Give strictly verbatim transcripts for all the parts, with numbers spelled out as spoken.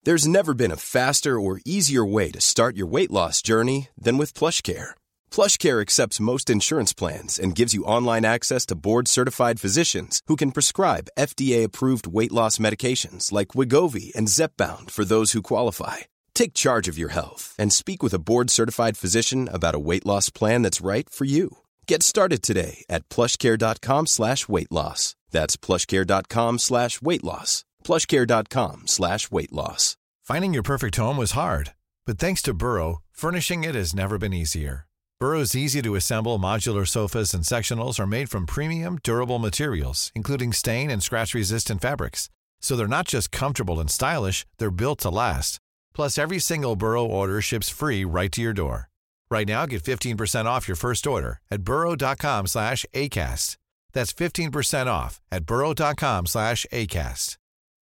There's never been a faster or easier way to start your weight loss journey than with PlushCare. PlushCare accepts most insurance plans and gives you online access to board-certified physicians who can prescribe F D A-approved weight loss medications like Wegovy and Zepbound for those who qualify. Take charge of your health and speak with a board-certified physician about a weight loss plan that's right for you. Get started today at plushcare.com slash weight loss. That's plushcare.com slash weight loss. plushcare.com slash weight loss. Finding your perfect home was hard, but thanks to Burrow, furnishing it has never been easier. Burrow's easy-to-assemble modular sofas and sectionals are made from premium, durable materials, including stain and scratch-resistant fabrics. So they're not just comfortable and stylish, they're built to last. Plus, every single Burrow order ships free right to your door. Right now, get fifteen percent off your first order at burrow.com slash ACAST. That's fifteen percent off at burrow.com slash ACAST.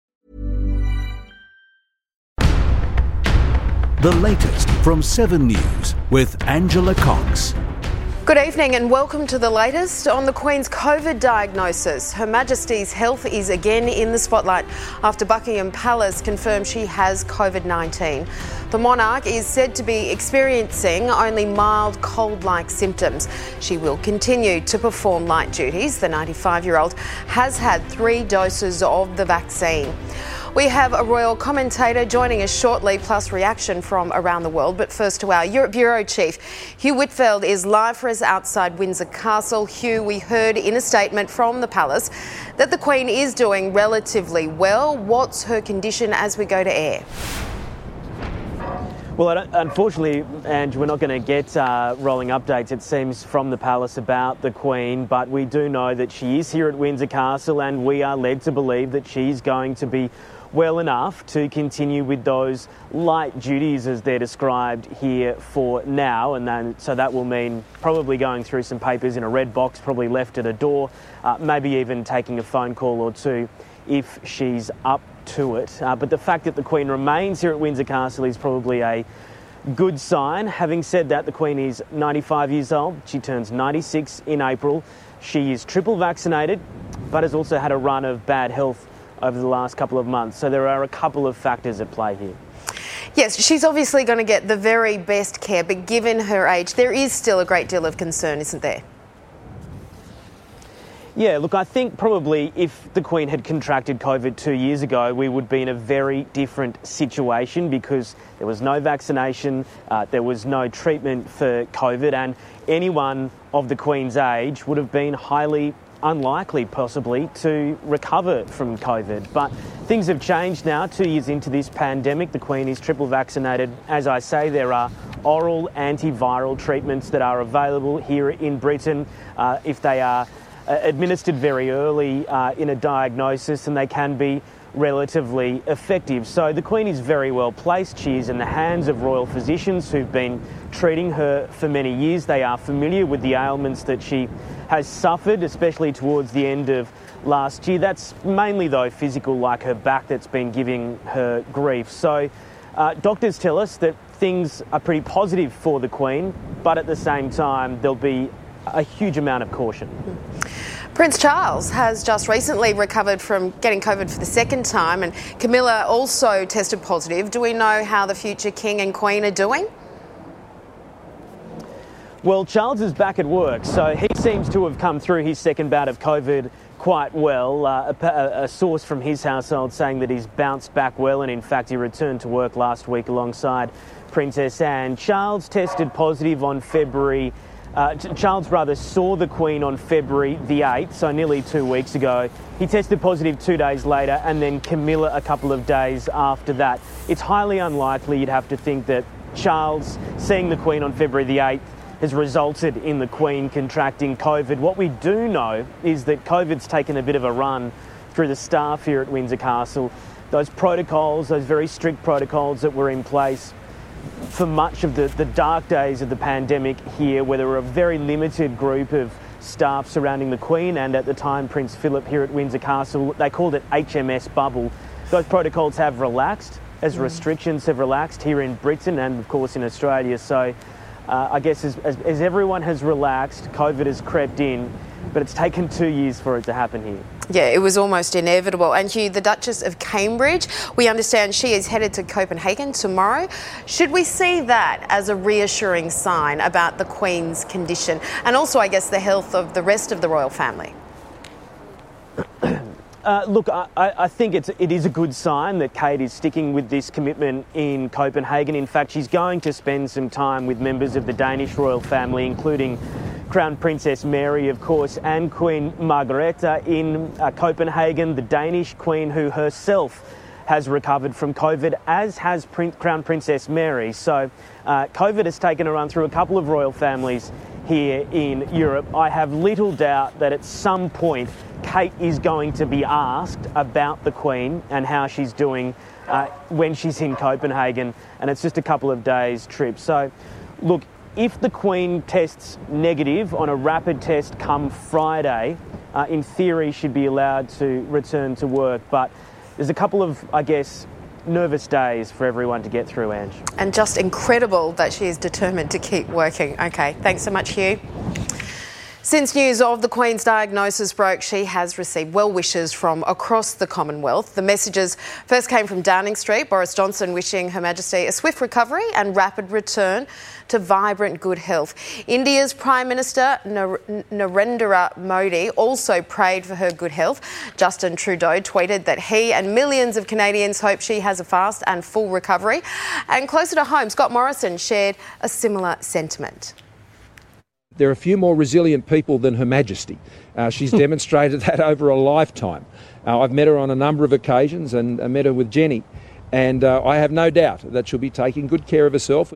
The latest from Seven News with Angela Cox. Good evening and welcome to the latest on the Queen's COVID diagnosis. Her Majesty's health is again in the spotlight after Buckingham Palace confirmed she has COVID nineteen. The monarch is said to be experiencing only mild cold-like symptoms. She will continue to perform light duties. The ninety-five-year-old has had three doses of the vaccine. We have a royal commentator joining us shortly, plus reaction from around the world. But first to our Europe Bureau Chief. Hugh Whitfield is live for us outside Windsor Castle. Hugh, we heard in a statement from the palace that the Queen is doing relatively well. What's her condition as we go to air? Well, unfortunately, Ange, we're not going to get uh, rolling updates, it seems, from the palace about the Queen, but we do know that she is here at Windsor Castle and we are led to believe that she's going to be well enough to continue with those light duties as they're described here for now, and then so that will mean probably going through some papers in a red box, probably left at a door, uh, maybe even taking a phone call or two if she's up to it. Uh, but the fact that the Queen remains here at Windsor Castle is probably a good sign. Having said that, the Queen is ninety-five years old. She turns ninety-six in April. She is triple vaccinated, but has also had a run of bad health over the last couple of months. So there are a couple of factors at play here. Yes, she's obviously going to get the very best care, but given her age, there is still a great deal of concern, isn't there? Yeah, look, I think probably if the Queen had contracted COVID two years ago, we would be in a very different situation because there was no vaccination, uh, there was no treatment for COVID, and anyone of the Queen's age would have been highly unlikely, possibly, to recover from COVID. But things have changed now. Two years into this pandemic, the Queen is triple vaccinated. As I say, there are oral antiviral treatments that are available here in Britain uh, if they are uh, administered very early uh, in a diagnosis, and they can be relatively effective. So the Queen is very well placed. She is in the hands of royal physicians who've been treating her for many years. They are familiar with the ailments that she has suffered, especially towards the end of last year. That's mainly, though, physical, like her back, that's been giving her grief. So uh, doctors tell us that things are pretty positive for the Queen, but at the same time, there'll be a huge amount of caution. Prince Charles has just recently recovered from getting COVID for the second time, and Camilla also tested positive. Do we know how the future King and Queen are doing? Well, Charles is back at work, so he seems to have come through his second bout of COVID quite well. Uh, a, a source from his household saying that he's bounced back well, and in fact he returned to work last week alongside Princess Anne. Charles tested positive on February Uh, Charles rather saw the Queen on February the eighth, so nearly two weeks ago. He tested positive two days later, and then Camilla a couple of days after that. It's highly unlikely, you'd have to think, that Charles seeing the Queen on February the eighth has resulted in the Queen contracting COVID. What we do know is that COVID's taken a bit of a run through the staff here at Windsor Castle. Those protocols, those very strict protocols that were in place for much of the, the dark days of the pandemic here, where there were a very limited group of staff surrounding the Queen and at the time Prince Philip here at Windsor Castle. They called it H M S bubble. Those protocols have relaxed as restrictions have relaxed here in Britain and of course in Australia. So uh, I guess as, as, as everyone has relaxed, COVID has crept in, but it's taken two years for it to happen here. Yeah, it was almost inevitable. And Hugh, the Duchess of Cambridge, we understand she is headed to Copenhagen tomorrow. Should we see that as a reassuring sign about the Queen's condition and also, I guess, the health of the rest of the royal family? Uh, look, I, I think it's, it is a good sign that Kate is sticking with this commitment in Copenhagen. In fact, she's going to spend some time with members of the Danish royal family, including Crown Princess Mary, of course, and Queen Margrethe in uh, Copenhagen, the Danish Queen who herself has recovered from COVID, as has Prin- Crown Princess Mary. So uh, COVID has taken a run through a couple of royal families here in Europe. I have little doubt that at some point Kate is going to be asked about the Queen and how she's doing uh, when she's in Copenhagen, and it's just a couple of days' trip. So, look, if the Queen tests negative on a rapid test come Friday, uh, in theory she'd be allowed to return to work. But there's a couple of, I guess, nervous days for everyone to get through, Ange. And just incredible that she is determined to keep working. OK, thanks so much, Hugh. Since news of the Queen's diagnosis broke, she has received well wishes from across the Commonwealth. The messages first came from Downing Street, Boris Johnson wishing Her Majesty a swift recovery and rapid return to vibrant good health. India's Prime Minister Narendra Modi also prayed for her good health. Justin Trudeau tweeted that he and millions of Canadians hope she has a fast and full recovery. And closer to home, Scott Morrison shared a similar sentiment. There are a few more resilient people than Her Majesty. Uh, she's demonstrated that over a lifetime. Uh, I've met her on a number of occasions and I met her with Jenny. And uh, I have no doubt that she'll be taking good care of herself.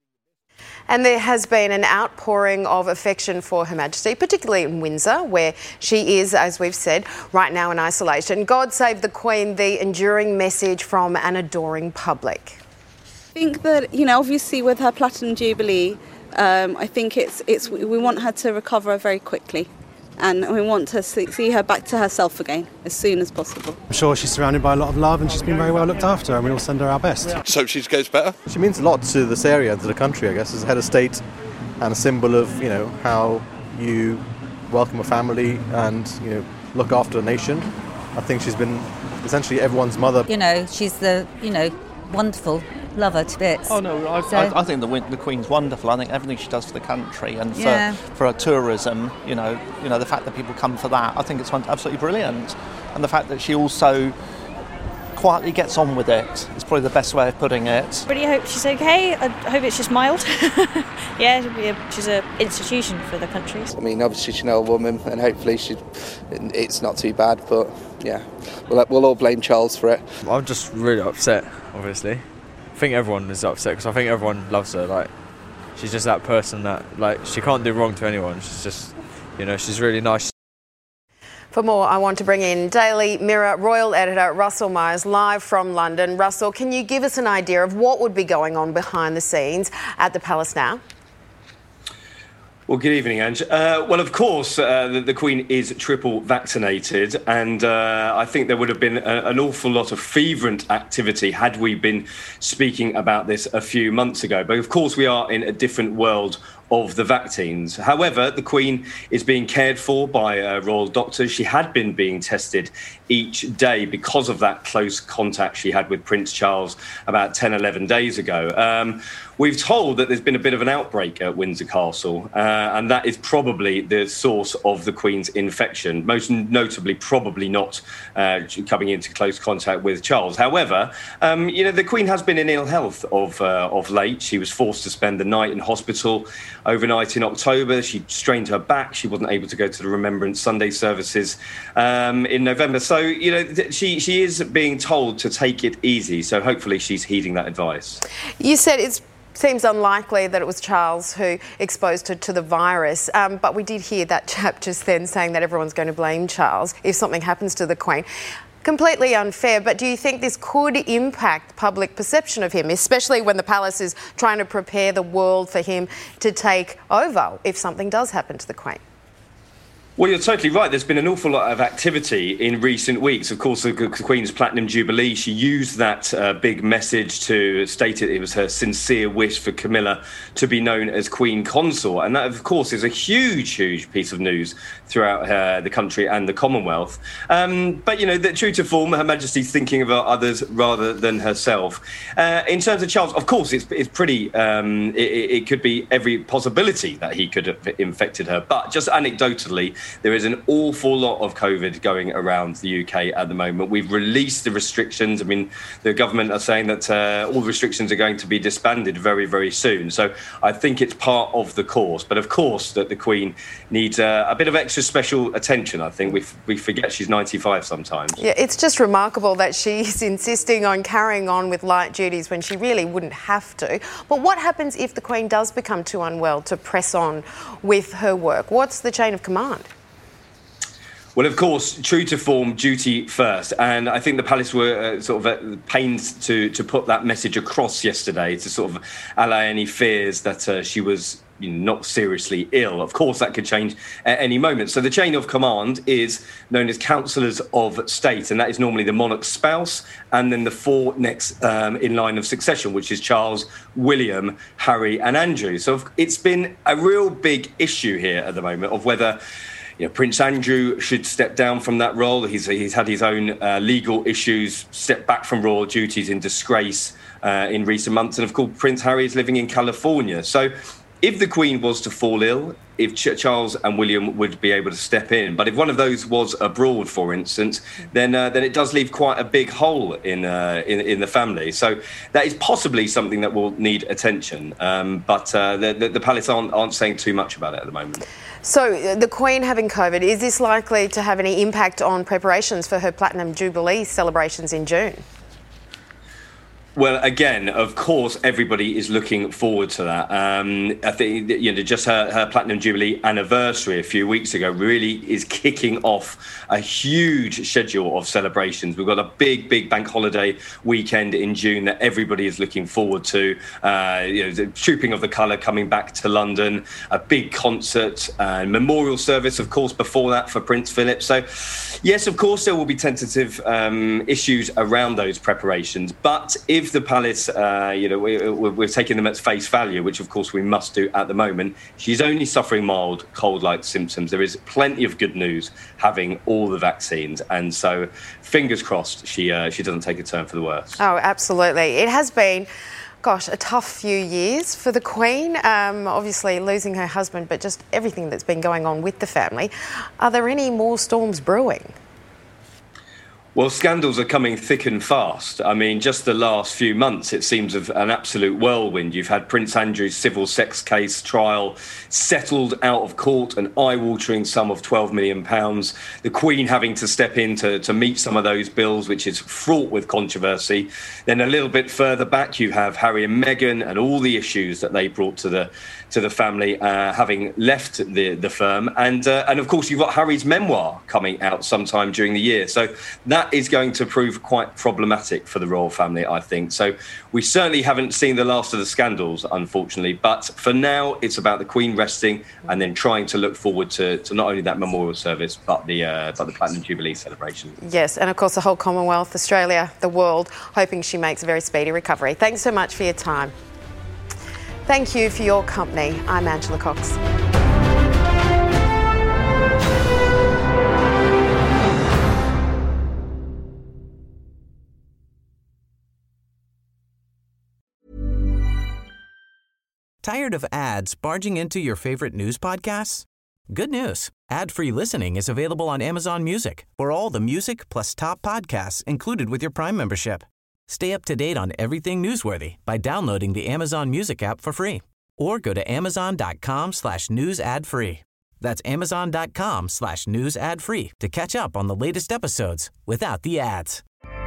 And there has been an outpouring of affection for Her Majesty, particularly in Windsor, where she is, as we've said, right now in isolation. God save the Queen, the enduring message from an adoring public. I think that, you know, obviously with her Platinum Jubilee, Um, I think it's it's we want her to recover very quickly, and we want to see, see her back to herself again as soon as possible. I'm sure she's surrounded by a lot of love and she's been very well looked after, and we all send her our best. Just hope she goes better. She means a lot to this area and to the country, I guess, as a head of state and a symbol of, you know, how you welcome a family and, you know, look after a nation. I think she's been essentially everyone's mother. You know, she's the, you know, wonderful. Love her to bits. Oh no, I, so, I, I think the, the Queen's wonderful. I think everything she does for the country and for yeah. for her tourism, you know, you know the fact that people come for that, I think it's absolutely brilliant. And the fact that she also quietly gets on with it is probably the best way of putting it. Really hope she's okay. I hope it's just mild. Yeah, she'll be a, she's an institution for the country. I mean, obviously she's an old woman, and hopefully she, it's not too bad. But yeah, we'll we'll all blame Charles for it. I'm just really upset, obviously. I think everyone is upset because I think everyone loves her. Like, she's just that person that, like, she can't do wrong to anyone. She's just, you know, she's really nice. For more, I want to bring in Daily Mirror Royal Editor Russell Myers live from London. Russell, can you give us an idea of what would be going on behind the scenes at the Palace now? Well, good evening, Ange. Uh, well, of course, uh, the, the Queen is triple vaccinated, and uh, I think there would have been a, an awful lot of fervent activity had we been speaking about this a few months ago. But of course, we are in a different world of the vaccines. However, the Queen is being cared for by uh, royal doctors. She had been being tested each day because of that close contact she had with Prince Charles about ten, eleven days ago. Um, we've told that there's been a bit of an outbreak at Windsor Castle, uh, and that is probably the source of the Queen's infection, most notably probably not uh, coming into close contact with Charles. However, um, you know, the Queen has been in ill health of, uh, of late. She was forced to spend the night in hospital overnight in October. She strained her back. She wasn't able to go to the Remembrance Sunday services um, in November. So, you know, th- she, she is being told to take it easy. So hopefully she's heeding that advice. You said it seems unlikely that it was Charles who exposed her to the virus. Um, but we did hear that chap just then saying that everyone's going to blame Charles if something happens to the Queen. Completely unfair, but do you think this could impact public perception of him, especially when the palace is trying to prepare the world for him to take over if something does happen to the Queen? Well, you're totally right. There's been an awful lot of activity in recent weeks. Of course, the Queen's Platinum Jubilee, she used that uh, big message to state it, it was her sincere wish for Camilla to be known as Queen Consort. And that, of course, is a huge, huge piece of news throughout uh, the country and the Commonwealth. Um, but, you know, that true to form, Her Majesty's thinking about others rather than herself. Uh, in terms of Charles, of course, it's, it's pretty, um, it, it could be every possibility that he could have infected her. But just anecdotally, there is an awful lot of COVID going around the U K at the moment. We've released the restrictions. I mean, the government are saying that uh, all restrictions are going to be disbanded very, very soon. So I think it's part of the course. But of course, that the Queen needs uh, a bit of extra special attention. I think we f- we forget she's ninety-five sometimes. Yeah, it's just remarkable that she's insisting on carrying on with light duties when she really wouldn't have to. But what happens if the Queen does become too unwell to press on with her work? What's the chain of command? Well, of course, true to form, duty first. And I think the palace were uh, sort of uh, pained to, to put that message across yesterday to sort of allay any fears that uh, she was you know, not seriously ill. Of course, that could change at any moment. So the chain of command is known as councillors of state, and that is normally the monarch's spouse and then the four next um, in line of succession, which is Charles, William, Harry and Andrew. So it's been a real big issue here at the moment of whether You know, Prince Andrew should step down from that role. He's, he's had his own uh, legal issues, stepped back from royal duties in disgrace uh, in recent months. And of course, Prince Harry is living in California. So if the Queen was to fall ill, if Ch- Charles and William would be able to step in. But if one of those was abroad, for instance, then uh, then it does leave quite a big hole in, uh, in in the family. So that is possibly something that will need attention. Um, but uh, the, the, the palace aren't, aren't saying too much about it at the moment. So the Queen having COVID, is this likely to have any impact on preparations for her Platinum Jubilee celebrations in June? Well, again, of course, everybody is looking forward to that. Um, I think you know, just her, her Platinum Jubilee anniversary a few weeks ago really is kicking off a huge schedule of celebrations. We've got a big, big bank holiday weekend in June that everybody is looking forward to. Uh, you know, the Trooping of the Colour coming back to London, a big concert, uh, memorial service, of course, before that for Prince Philip. So, yes, of course, there will be tentative um, issues around those preparations. But if If the palace, uh, you know, we, we're taking them at face value, which of course we must do at the moment, she's only suffering mild cold-like symptoms. There is plenty of good news having all the vaccines, and so fingers crossed she uh, she doesn't take a turn for the worse. Oh, absolutely. It has been, gosh, a tough few years for the Queen. Um, obviously losing her husband, but just everything that's been going on with the family. Are there any more storms brewing? Well, scandals are coming thick and fast. I mean, just the last few months, it seems of an absolute whirlwind. You've had Prince Andrew's civil sex case trial settled out of court, an eye-watering sum of twelve million pounds. The Queen having to step in to, to meet some of those bills, which is fraught with controversy. Then a little bit further back, you have Harry and Meghan and all the issues that they brought to the to the family, uh, having left the, the firm. And, uh, and of course, you've got Harry's memoir coming out sometime during the year. So that is going to prove quite problematic for the royal family, I think. So we certainly haven't seen the last of the scandals, unfortunately. But for now, it's about the Queen resting and then trying to look forward to, to not only that memorial service, but the, uh, but the Platinum Jubilee celebration. Yes, and of course, the whole Commonwealth, Australia, the world, hoping she makes a very speedy recovery. Thanks so much for your time. Thank you for your company. I'm Angela Cox. Tired of ads barging into your favorite news podcasts? Good news. Ad-free listening is available on Amazon Music for all the music plus top podcasts included with your Prime membership. Stay up to date on everything newsworthy by downloading the Amazon Music app for free or go to amazon.com slash news ad free. That's amazon.com slash news ad free to catch up on the latest episodes without the ads.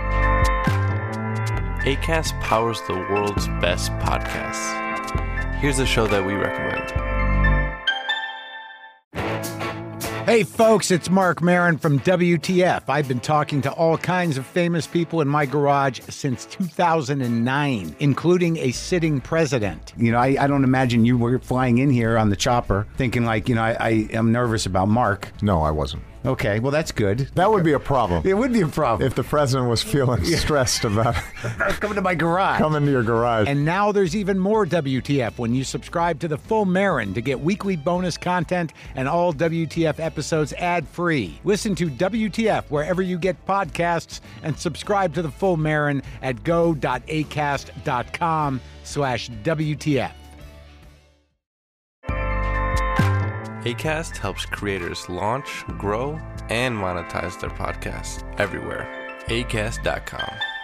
Acast powers the world's best podcasts. Here's a show that we recommend. Hey folks, it's Mark Maron from W T F. I've been talking to all kinds of famous people in my garage since two thousand nine, including a sitting president. You know, I, I don't imagine you were flying in here on the chopper thinking like, you know, I, I am nervous about Mark. No, I wasn't. Okay, well, that's good. That would be a problem. It would be a problem. If the president was feeling yeah. stressed about coming to my garage. Coming to your garage. And now there's even more W T F when you subscribe to the full Maron to get weekly bonus content and all W T F episodes ad-free. Listen to W T F wherever you get podcasts and subscribe to the full Maron at go.acast.com slash WTF. Acast helps creators launch, grow, and monetize their podcasts everywhere. acast dot com.